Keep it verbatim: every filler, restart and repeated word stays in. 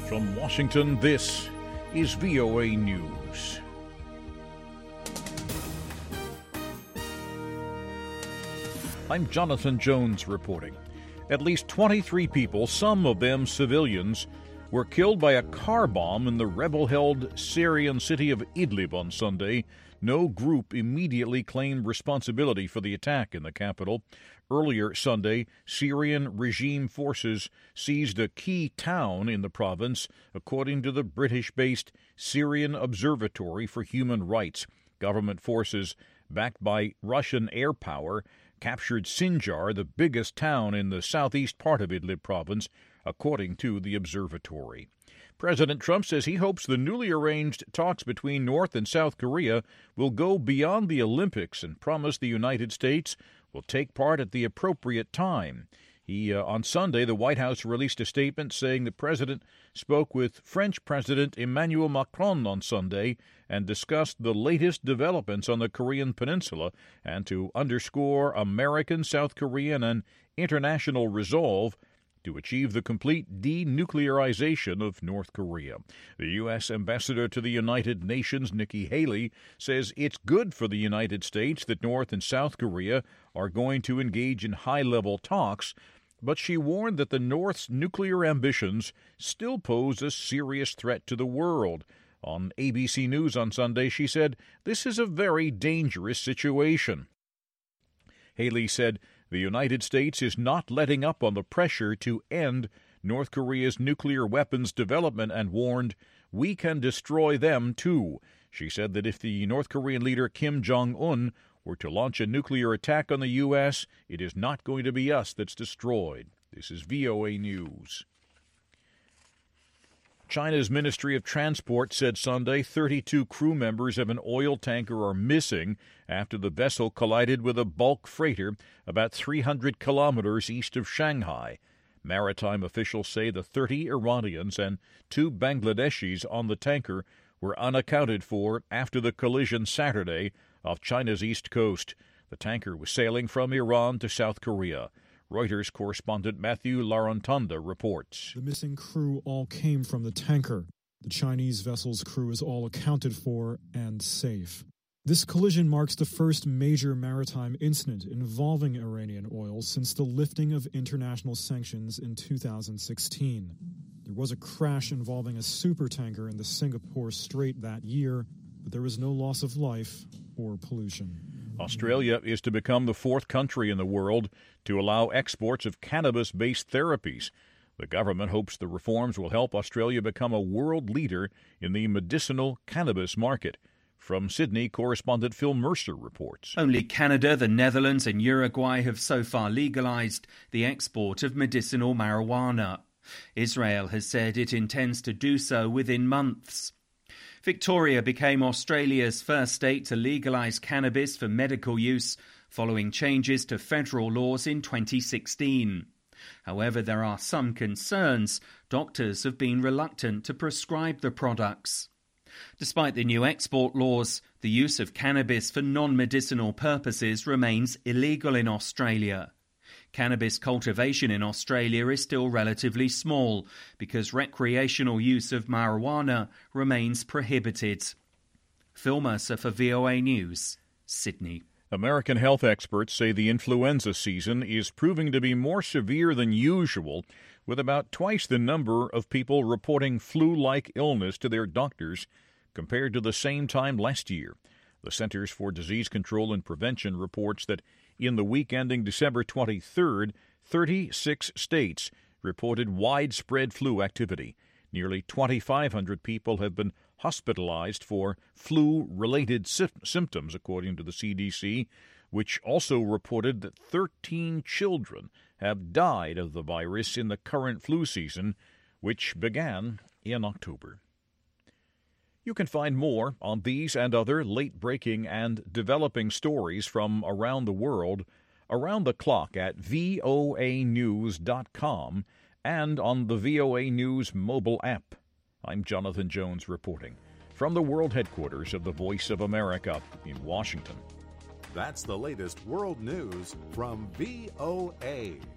From Washington, this is V O A News. I'm Jonathan Jones reporting. At least twenty-three people, some of them civilians, were killed by a car bomb in the rebel-held Syrian city of Idlib on Sunday. No group immediately claimed responsibility for the attack in the capital. Earlier Sunday, Syrian regime forces seized a key town in the province, according to the British-based Syrian Observatory for Human Rights. Government forces, backed by Russian air power, captured Sinjar, the biggest town in the southeast part of Idlib province, according to the observatory. President Trump says he hopes the newly arranged talks between North and South Korea will go beyond the Olympics and promised the United States will take part at the appropriate time. He, uh, on Sunday, the White House released a statement saying the president spoke with French President Emmanuel Macron on Sunday and discussed the latest developments on the Korean peninsula and to underscore American, South Korean, and international resolve to achieve the complete denuclearization of North Korea. The U S ambassador to the United Nations, Nikki Haley, says it's good for the United States that North and South Korea are going to engage in high-level talks, but she warned that the North's nuclear ambitions still pose a serious threat to the world. On A B C News on Sunday, she said, "This is a very dangerous situation." Haley said, "The United States is not letting up on the pressure to end North Korea's nuclear weapons development," and warned, "We can destroy them too." She said that if the North Korean leader Kim Jong-un were to launch a nuclear attack on the U S, it is not going to be us that's destroyed. This is V O A News. China's Ministry of Transport said Sunday thirty-two crew members of an oil tanker are missing after the vessel collided with a bulk freighter about three hundred kilometers east of Shanghai. Maritime officials say the thirty Iranians and two Bangladeshis on the tanker were unaccounted for after the collision Saturday off China's east coast. The tanker was sailing from Iran to South Korea. Reuters correspondent Matthew Larantonda reports. The missing crew all came from the tanker. The Chinese vessel's crew is all accounted for and safe. This collision marks the first major maritime incident involving Iranian oil since the lifting of international sanctions in two thousand sixteen. There was a crash involving a supertanker in the Singapore Strait that year, but there was no loss of life or pollution. Australia is to become the fourth country in the world to allow exports of cannabis-based therapies. The government hopes the reforms will help Australia become a world leader in the medicinal cannabis market. From Sydney, correspondent Phil Mercer reports. Only Canada, the Netherlands and Uruguay have so far legalized the export of medicinal marijuana. Israel has said it intends to do so within months. Victoria became Australia's first state to legalise cannabis for medical use following changes to federal laws in twenty sixteen. However, there are some concerns. Doctors have been reluctant to prescribe the products. Despite the new export laws, the use of cannabis for non-medicinal purposes remains illegal in Australia. Cannabis cultivation in Australia is still relatively small because recreational use of marijuana remains prohibited. Phil Mercer for V O A News, Sydney. American health experts say the influenza season is proving to be more severe than usual, with about twice the number of people reporting flu-like illness to their doctors compared to the same time last year. The Centers for Disease Control and Prevention reports that in the week ending December twenty-third, thirty-six states reported widespread flu activity. Nearly twenty-five hundred people have been hospitalized for flu-related sy- symptoms, according to the C D C, which also reported that thirteen children have died of the virus in the current flu season, which began in October. You can find more on these and other late-breaking and developing stories from around the world around the clock at V O A news dot com and on the V O A News mobile app. I'm Jonathan Jones reporting from the world headquarters of the Voice of America in Washington. That's the latest world news from V O A.